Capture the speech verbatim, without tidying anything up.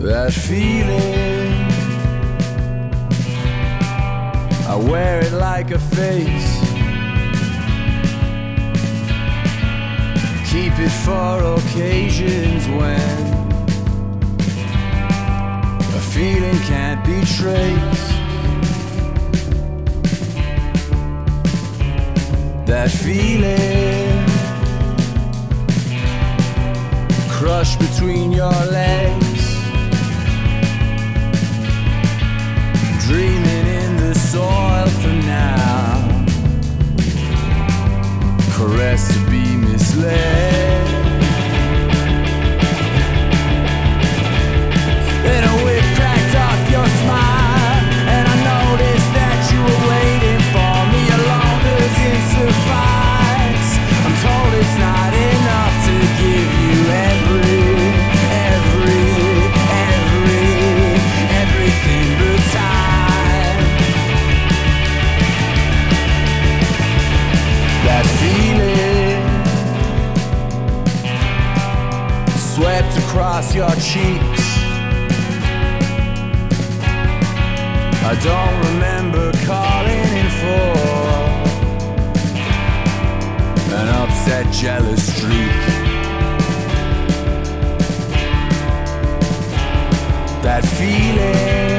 That feeling, I wear it like a face. Keep it for occasions when a feeling can't be traced. That feeling, crushed between your legs, dreaming in the soil for now, caressed to be misled. Then a whip cracked off your smile, and I noticed that you were waiting for me. Your long didn't suffice. I'm told it's not enough to give you every, every, every, everything but time. That feeling swept across your cheeks. I don't remember calling in for an upset, jealous streak. That feeling